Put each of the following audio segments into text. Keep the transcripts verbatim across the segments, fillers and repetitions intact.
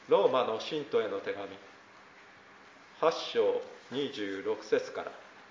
ローマの信徒への手紙はち章にじゅうろく節から、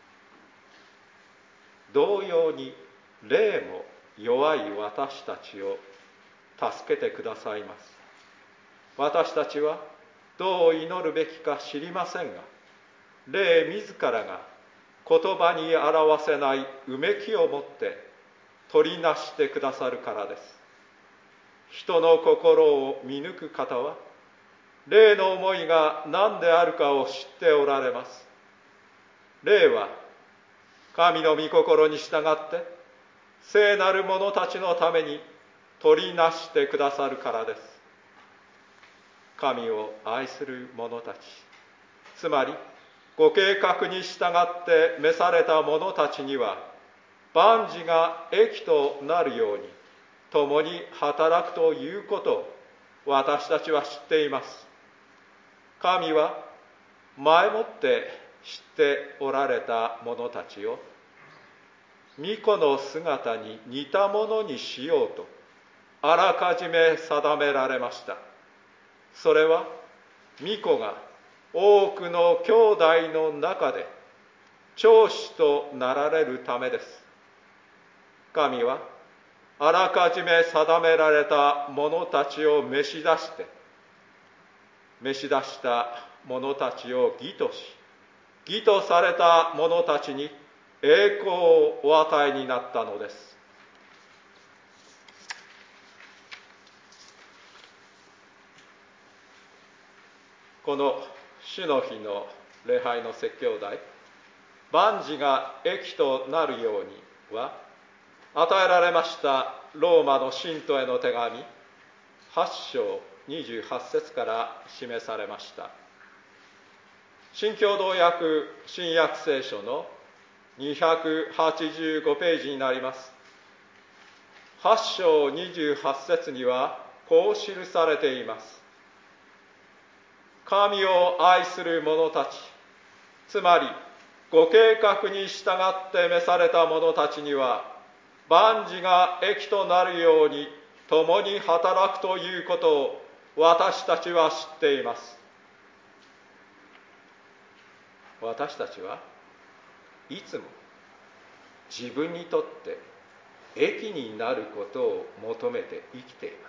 同様に霊も弱い私たちを助けてくださいます。私たちはどう祈るべきか知りませんが、霊自らが言葉に表せないうめきをもって取りなしてくださるからです。人の心を見抜く方は、霊の思いが何であるかを知っておられます。霊は神の御心に従って聖なる者たちのために取りなしてくださるからです。神を愛する者たち、つまりご計画に従って召された者たちには、万事が益となるように共に働くということを私たちは知っています。神は前もって知っておられた者たちを御子の姿に似たものにしようとあらかじめ定められました。それは御子が多くの兄弟の中で長子となられるためです。神はあらかじめ定められた者たちを召し出して召し出した者たちを義とし、義とされた者たちに栄光をお与えになったのです。この主の日の礼拝の説教題、万事が益となるようには、与えられましたローマの信徒への手紙はち章にじゅうはち節から示されました。新共同訳新約聖書のにひゃくはちじゅうごページになります。はち章にじゅうはち節にはこう記されています。神を愛する者たち、つまりご計画に従って召された者たちには、万事が益となるように共に働くということを私たちは知っています。私たちはいつも自分にとって益になることを求めて生きています。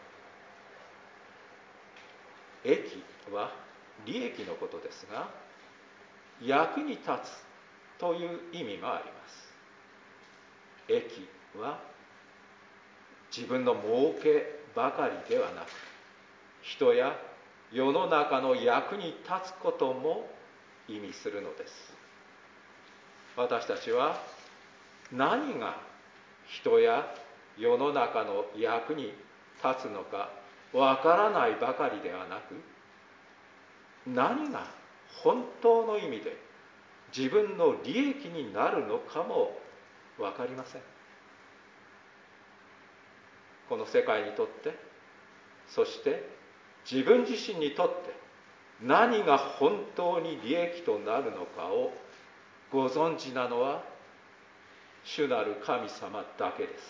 益は利益のことですが、役に立つという意味もあります。益は自分の儲けばかりではなく、人や世の中の役に立つことも意味するのです。私たちは何が人や世の中の役に立つのかわからないばかりではなく、何が本当の意味で自分の利益になるのかもわかりません。この世界にとって、そして自分自身にとって何が本当に利益となるのかをご存知なのは主なる神様だけです。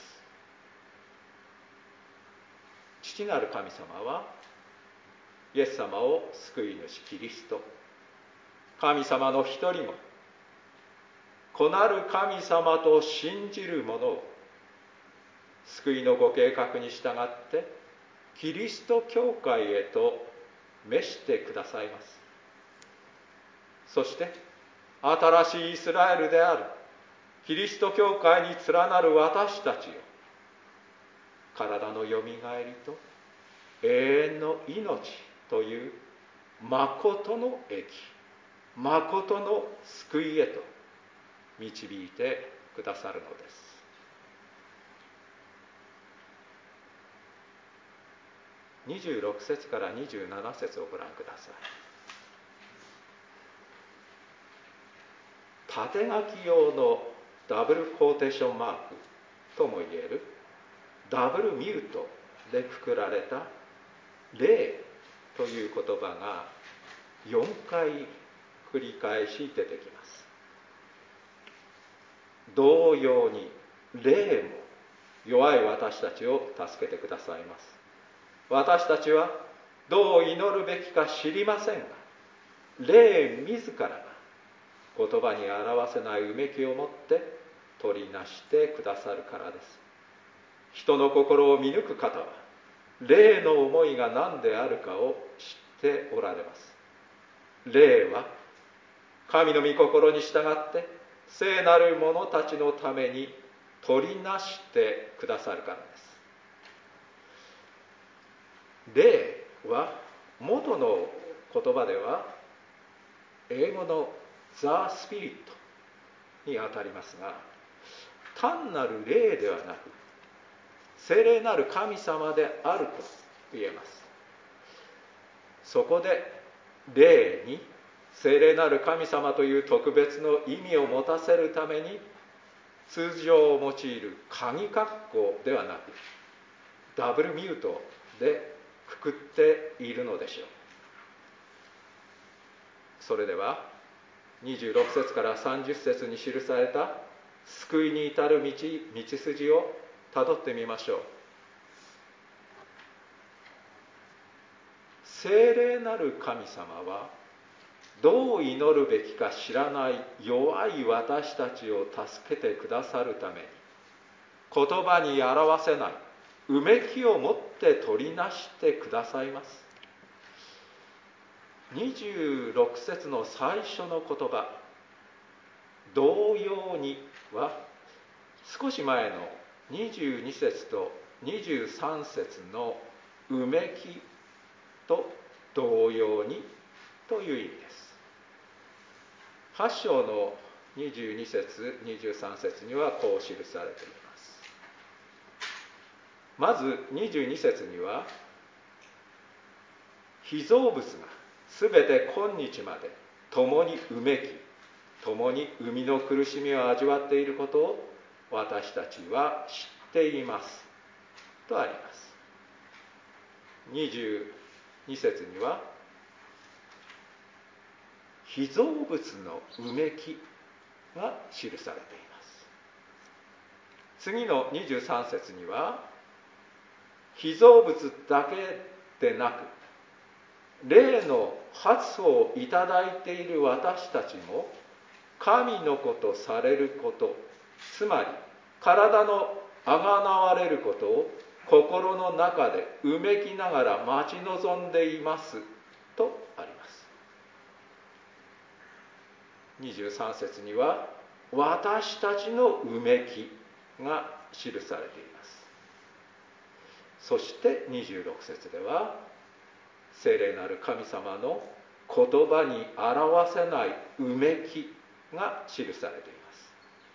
父なる神様はイエス様を救い主キリスト、神様の一人も子なる神様と信じる者を救いのご計画に従ってキリスト教会へと召してくださいます。そして新しいイスラエルであるキリスト教会に連なる私たちを体のよみがえりと永遠の命という誠の益、誠の救いへと導いてくださるのです。にじゅうろく節からにじゅうなな節をご覧ください。縦書き用のダブルコーテーションマークともいえるダブルミュートでくくられた霊という言葉がよんかい繰り返し出てきます。同様に霊も弱い私たちを助けてくださいます。私たちはどう祈るべきか知りませんが、霊自らが言葉に表せないうめきをもって取りなしてくださるからです。人の心を見抜く方は、霊の思いが何であるかを知っておられます。霊は神の御心に従って聖なる者たちのために取りなしてくださるからです。霊は元の言葉では英語の The Spirit にあたりますが、単なる霊ではなく聖霊なる神様であると言えます。そこで霊に聖霊なる神様という特別の意味を持たせるために通常用いる鍵括弧ではなくダブルミュートでくくっているのでしょう。それではにじゅうろく節からさんじゅう節に記された救いに至る道、道筋をたどってみましょう。聖霊なる神様はどう祈るべきか知らない弱い私たちを助けてくださるために、言葉に表せないうめきをもって取りなしてくださいます。にじゅうろく節の最初の言葉、同様には少し前のにじゅうに節とにじゅうさん節のうめきと同様にという意味です。はち章のにじゅうに節、にじゅうさん節にはこう記されています。まずにじゅうに節には、被造物がすべて今日まで共にうめき、共に生みの苦しみを味わっていることを私たちは知っていますとあります。にじゅうに節には、被造物のうめきが記されています。次のにじゅうさん節には、被造物だけでなく霊の発をいただいている私たちも神の子とされること、つまり体のあがなわれることを心の中でうめきながら待ち望んでいますとあります。にじゅうさん節には私たちのうめきが記されています。そしてにじゅうろく節では聖霊なる神様の言葉に表せないうめきが記されています。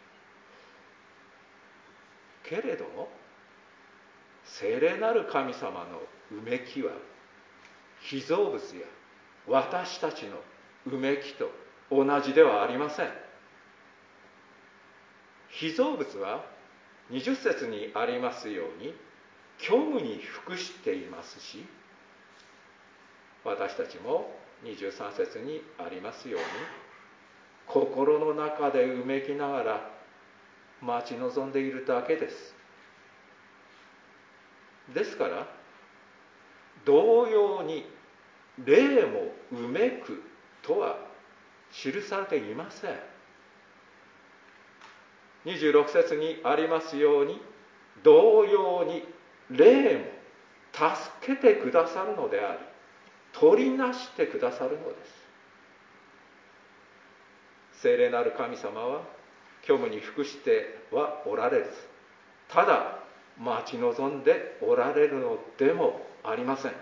けれども聖霊なる神様のうめきは被造物や私たちのうめきと同じではありません。被造物はにじゅう節にありますように虚無に服していますし、私たちもにじゅうさん節にありますように心の中でうめきながら待ち望んでいるだけです。ですから同様に霊もうめくとは記されていません。にじゅうろく節にありますように同様に霊も助けてくださるのであり取りなしてくださるのです。聖霊なる神様は虚無に服してはおられず、ただ待ち望んでおられるのでもありません。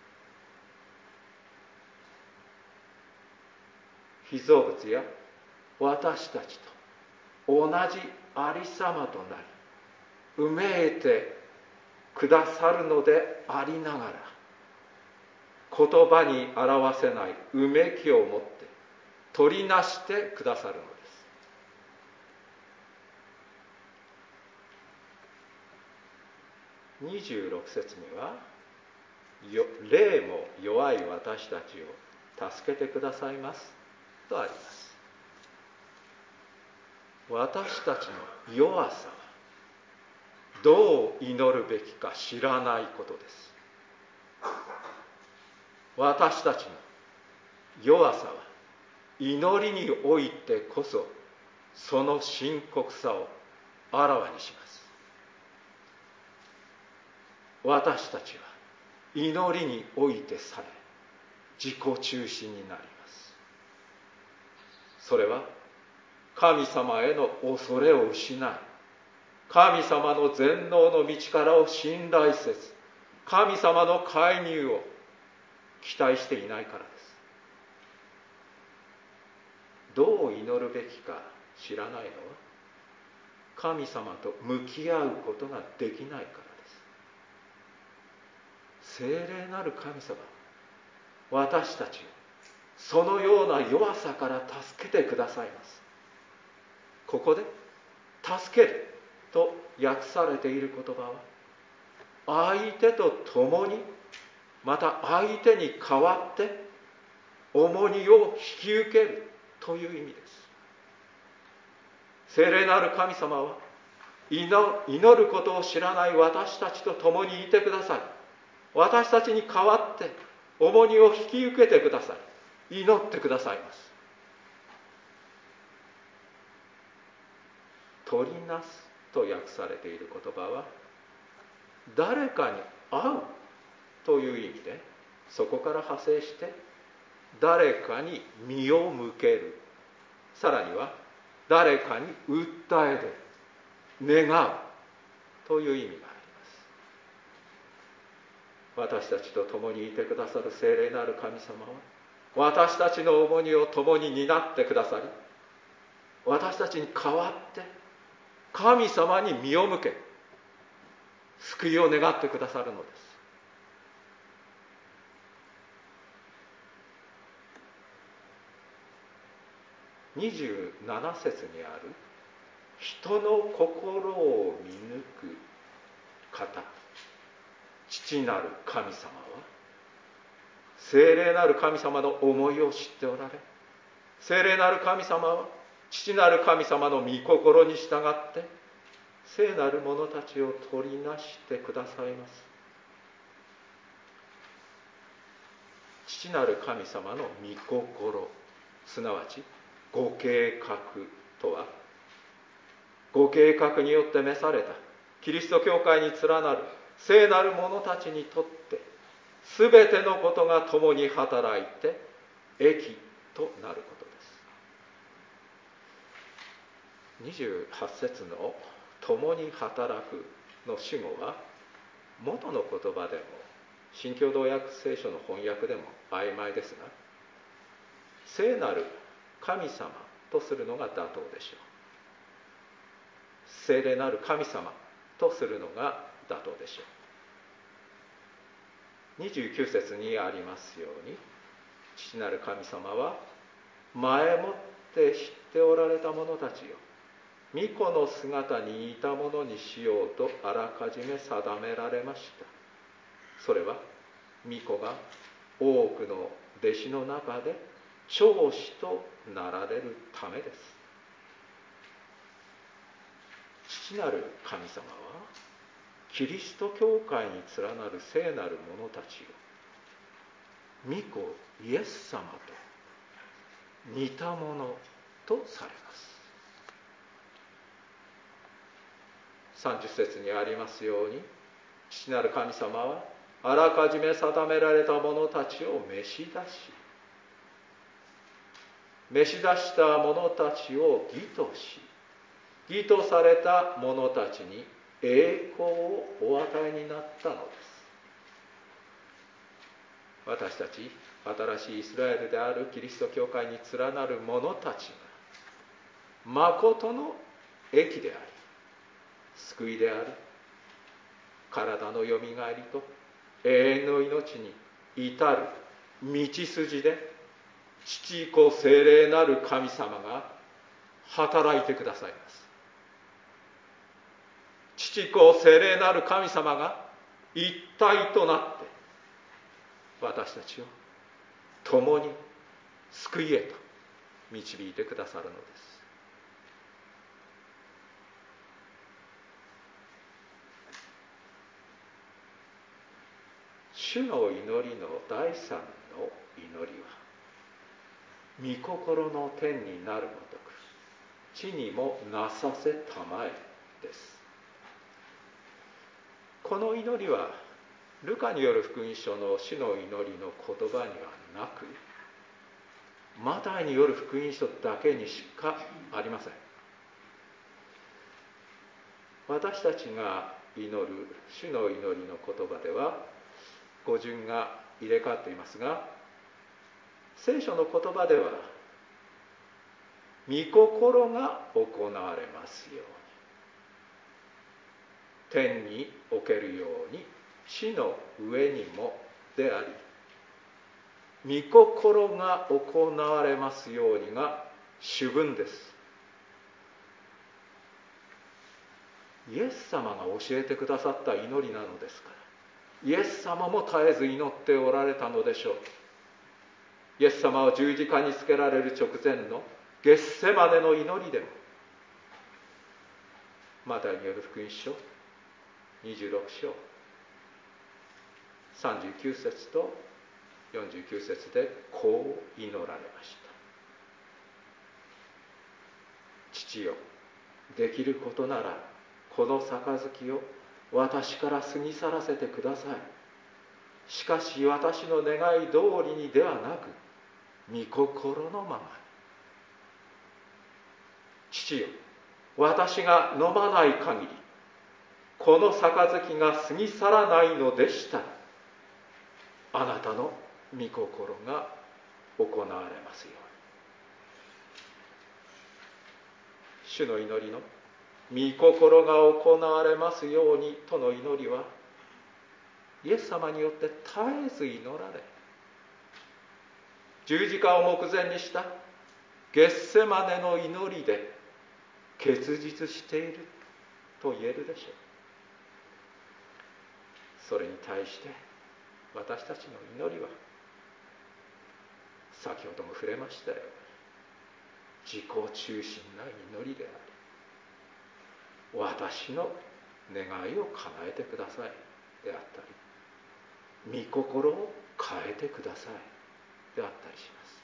被造物や私たちと同じありさまとなり、うめいてくださるのでありながら、言葉に表せないうめきをもって取りなしてくださるのです。にじゅうろく節には、霊も弱い私たちを助けてくださいますとあります。私たちの弱さはどう祈るべきか知らないことです。 私たちの弱さは祈りにおいてこそその深刻さをあらわにします。私たちは祈りにおいてさえ自己中心になります。それは神様への恐れを失い、神様の全能の道からを信頼せず、神様の介入を期待していないからです。どう祈るべきか知らないのは、神様と向き合うことができないからです。聖霊なる神様、私たちをそのような弱さから助けてくださいます。ここで助けると訳されている言葉は、相手と共に、また相手に代わって重荷を引き受けるという意味です。聖霊なる神様は祈ることを知らない私たちと共にいてください。私たちに代わって重荷を引き受けてください。祈ってくださいます。取りなすと訳されている言葉は、誰かに会うという意味で、そこから派生して誰かに身を向ける、さらには誰かに訴え出る、願うという意味があります。私たちと共にいてくださる聖霊なる神様は、私たちの重荷を共に担ってくださり、私たちに代わって神様に身を向け、救いを願ってくださるのです。にじゅうなな節にある人の心を見抜く方、父なる神様は、聖霊なる神様の思いを知っておられ、聖霊なる神様は父なる神様の御心に従って聖なる者たちを取りなしてくださいます。父なる神様の御心、すなわちご計画とは、ご計画によって召されたキリスト教会に連なる聖なる者たちにとって、すべてのことが共に働いて益となることです。にじゅうはち節の共に働くの主語は、元の言葉でも新共同訳聖書の翻訳でも曖昧ですが、聖なる神様とするのが妥当でしょう。聖霊なる神様とするのが妥当でしょう。にじゅうきゅう節にありますように、父なる神様は前もって知っておられた者たちを御子の姿に似たものにしようとあらかじめ定められました。それは御子が多くの弟子の中で長子となられるためです。父なる神様はキリスト教会に連なる聖なる者たちを御子イエス様と似たものとされます。さんじゅう節にありますように、父なる神様はあらかじめ定められた者たちを召し出し、召し出した者たちを義とし、義とされた者たちに栄光をお与えになったのです。私たち新しいイスラエルであるキリスト教会に連なる者たちが誠の益であり、救いである体のよみがえりと永遠の命に至る道筋で、父子聖霊なる神様が働いてくださいます。父子聖霊なる神様が一体となって私たちを共に救いへと導いてくださるのです。主の祈りのだいさんの祈りは御心の天になるごとく地にもなさせたまえです。この祈りはルカによる福音書の主の祈りの言葉にはなく、マタイによる福音書だけにしかありません。私たちが祈る主の祈りの言葉では語順が入れ替わっていますが、聖書の言葉では御心が行われますように、天におけるように地の上にもであり、御心が行われますようにが主文です。イエス様が教えてくださった祈りなのですから、イエス様も絶えず祈っておられたのでしょう。イエス様は十字架につけられる直前のゲッセマネの祈りでも、マタイによる福音書にじゅうろく章さんじゅうきゅう節とよんじゅうきゅう節でこう祈られました。父よ、できることならこの杯を私から過ぎ去らせてください。しかし私の願い通りにではなく、御心のままに。父よ、私が飲まない限りこの杯が過ぎ去らないのでしたら、あなたの御心が行われますように。主の祈りの御心が行われますようにとの祈りは、イエス様によって絶えず祈られ、十字架を目前にしたゲッセマネの祈りで結実していると言えるでしょう。それに対して私たちの祈りは、先ほども触れましたように自己中心な祈りであり、私の願いを叶えてくださいであったり、御心を変えてくださいであったりします。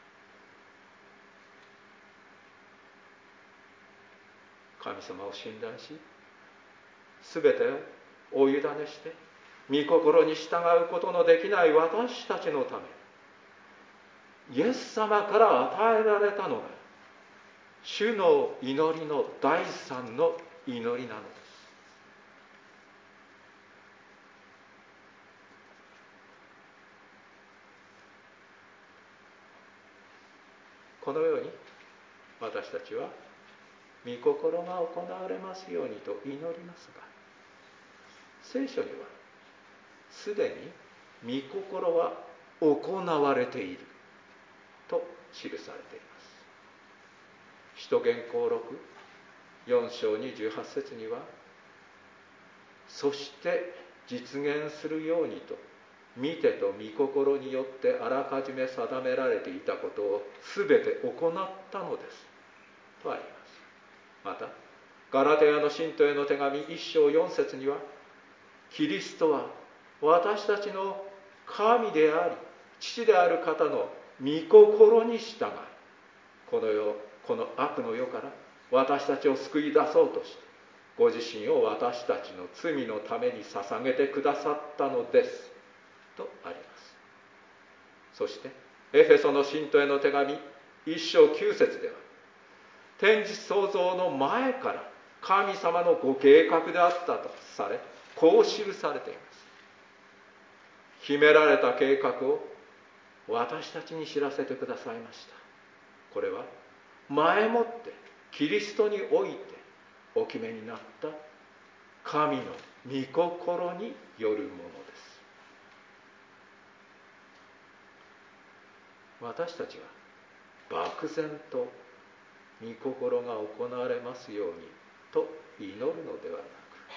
神様を信頼し、すべてをお委ねして御心に従うことのできない私たちのため、イエス様から与えられたのが主の祈りの第三の祈りなのです。このように私たちは御心が行われますようにと祈りますが、聖書にはすでに御心は行われていると記されています。使徒言行録よん章にじゅうはち節には、そして実現するようにと見てと御心によってあらかじめ定められていたことをすべて行ったのですとあります。またガラテヤの信徒への手紙いち章よん節には、キリストは私たちの神であり父である方の御心に従い、この世この悪の世から私たちを救い出そうとしてご自身を私たちの罪のために捧げてくださったのですとあります。そしてエフェソの信徒への手紙いち章きゅう節では、天地創造の前から神様のご計画であったとされ、こう記されています。秘められた計画を私たちに知らせてくださいました。これは前もってキリストにおいてお決めになった神の御心によるものです。私たちは漠然と御心が行われますようにと祈るのではな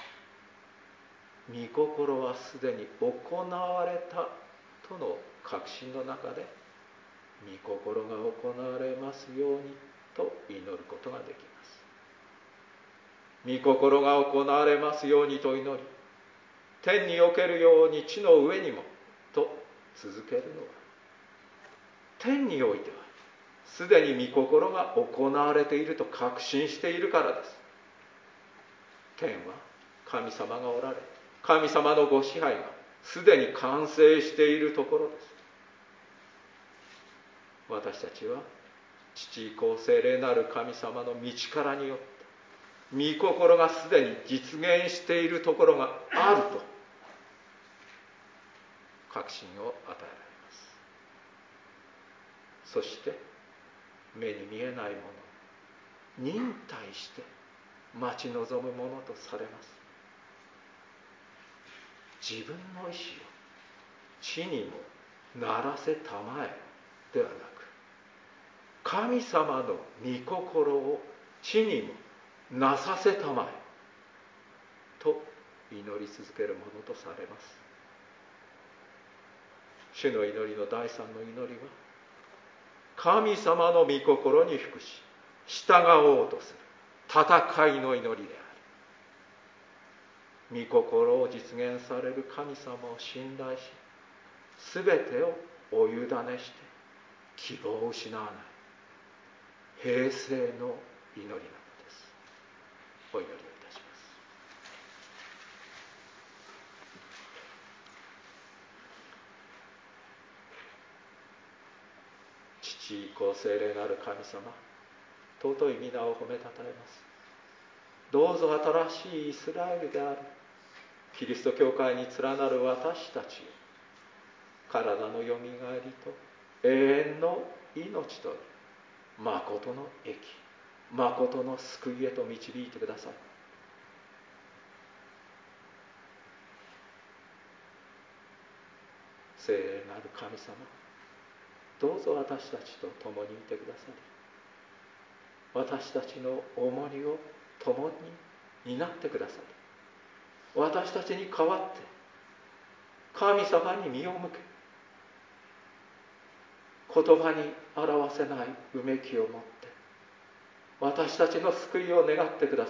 く、御心はすでに行われたとの確信の中で、御心が行われますようにと祈ることができます。御心が行われますようにと祈り、天におけるように地の上にもと続けるのは、 天においてはすでに御心が行われていると確信しているからです。天は神様がおられ、神様のご支配がすでに完成しているところです。私たちは父子聖霊なる神様の道からによって御心がすでに実現しているところがあると確信を与えられます。そして目に見えないもの、忍耐して待ち望むものとされます。自分の意志を地にもならせたまえではなく、神様の御心を地にもなさせたまえと祈り続けるものとされます。主の祈りの第三の祈りは、神様の御心に服し従おうとする戦いの祈りである。御心を実現される神様を信頼し、すべてをお委ねして希望を失わない平静の祈りなのです。お祈りをいたします。父子聖霊なる神様、尊い皆を褒めたたえます。どうぞ新しいイスラエルであるキリスト教会に連なる私たちを体のよみがえりと永遠の命と誠の益、誠の救いへと導いてください。聖霊なる神様、どうぞ私たちと共にいてくださり、私たちの重荷を共に担ってくださり、私たちに代わって神様に身を向け、言葉に表せないうめきを持って私たちの救いを願ってください。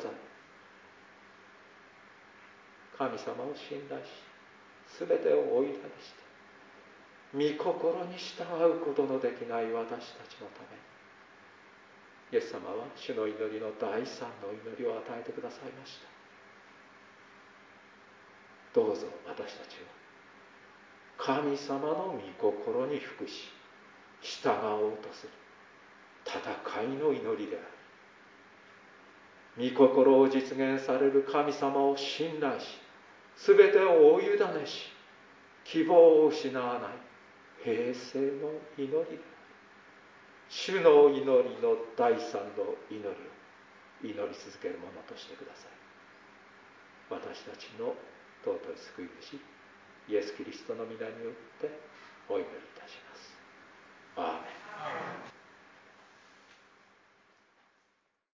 神様を信頼し、すべてをお委ねして御心に従うことのできない私たちのために、イエス様は主の祈りの第三の祈りを与えてくださいました。どうぞ私たちは神様の御心に服し従おうとする戦いの祈りである。御心を実現される神様を信頼し、すべてをお委ねし希望を失わない平静の祈りである。主の祈りの第三の祈りを祈り続けるものとしてください。私たちの尊い救い主イエス・キリストの皆によってお祈り